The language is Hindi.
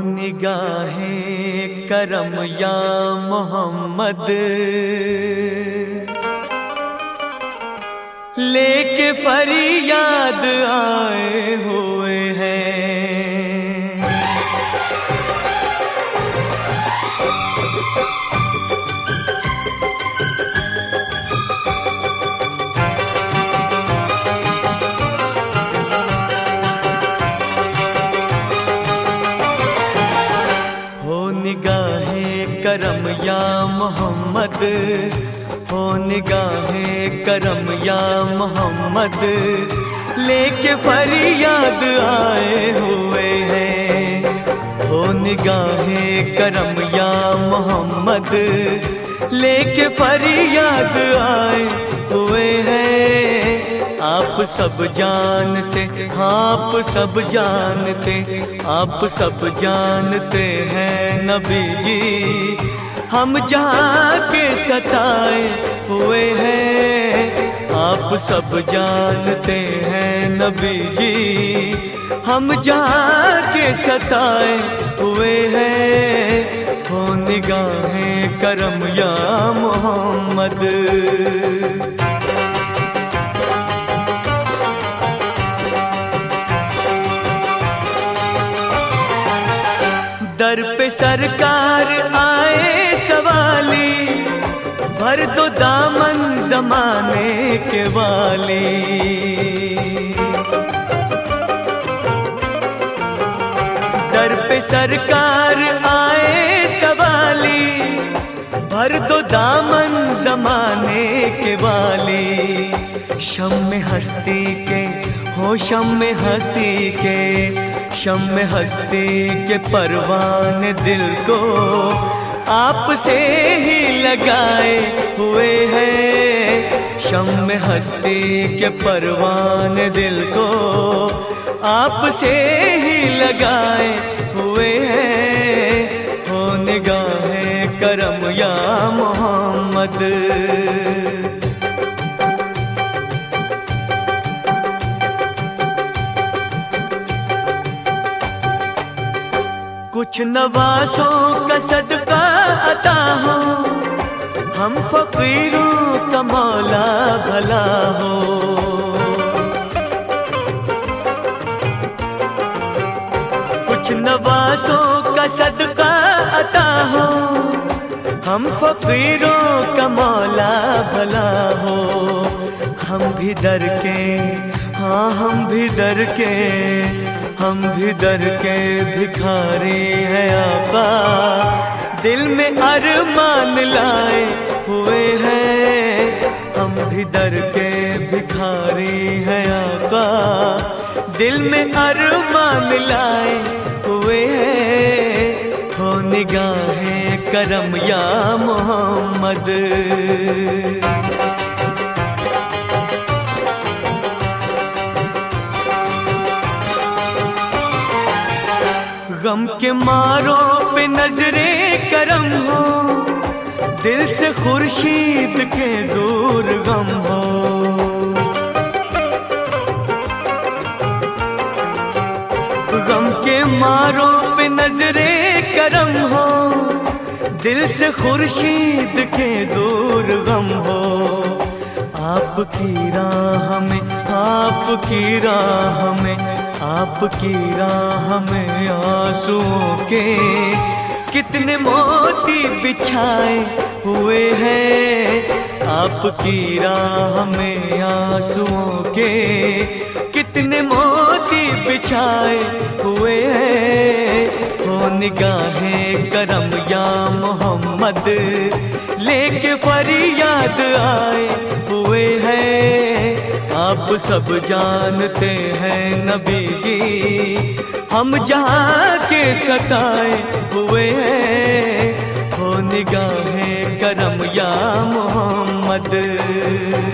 निगाहें करम या मोहम्मद, लेके फरियाद आए हुए हैं। हो निगाहें करम या मोहम्मद, हो निगाहें करम या मोहम्मद, लेके फरियाद आए हुए हैं। हो निगाहें करम या मोहम्मद, लेके फरियाद आए हुए हैं। आप सब जानते, आप सब जानते, आप सब जानते हैं नबी जी, हम जहाँ के सताए हुए हैं। आप सब जानते हैं नबी जी, हम जहाँ के सताए हुए हैं। हो निगाहें करम या मोहम्मद। दर पे सरकार आए सवाली, भर दो दामन जमाने के वाली। दर पे सरकार आए सवाली, भर दो दामन जमाने के वाली। शम में हस्ती के, हो शम में हस्ती के, शम में हस्ती के परवाने दिल को आपसे ही लगाए हुए हैं। शम में हस्ती के परवाने दिल को आपसे ही लगाए हुए हैं। हो निगाहें करम या मोहम्मद। कुछ नवासों का सदका अता हो, हम फकीरों का मौला भला हो। कुछ नवासों का सदका अता हो, हम फकीरों का मौला भला हो। हम भी दर के, हाँ हम भी दर के, हम भी दर के भिखारी हैं आका, दिल में अरमान लाए हुए हैं। हम भी दर के भिखारी हैं आका, दिल में अरमान लाए हुए हैं। हो निगाहें करम या मोहम्मद। गम के मारों पे नजरे करम हो, दिल से खुर्शीद के दूर गम हो। गम के मारों पे नजरे करम हो, दिल से खुर्शीद के दूर गम हो। आपकी राह में, आपकी राह में, आपकी राह में आंसुओं के कितने मोती बिछाए हुए हैं। आपकी राह में आंसुओं के कितने मोती बिछाए हुए हैं। हो निगाहें करम या मोहम्मद, लेके फरियाद आए हुए हैं। आप सब जानते हैं नबी जी, हम जहाँ के सताए हुए हैं। हो निगाहें करम या मोहम्मद।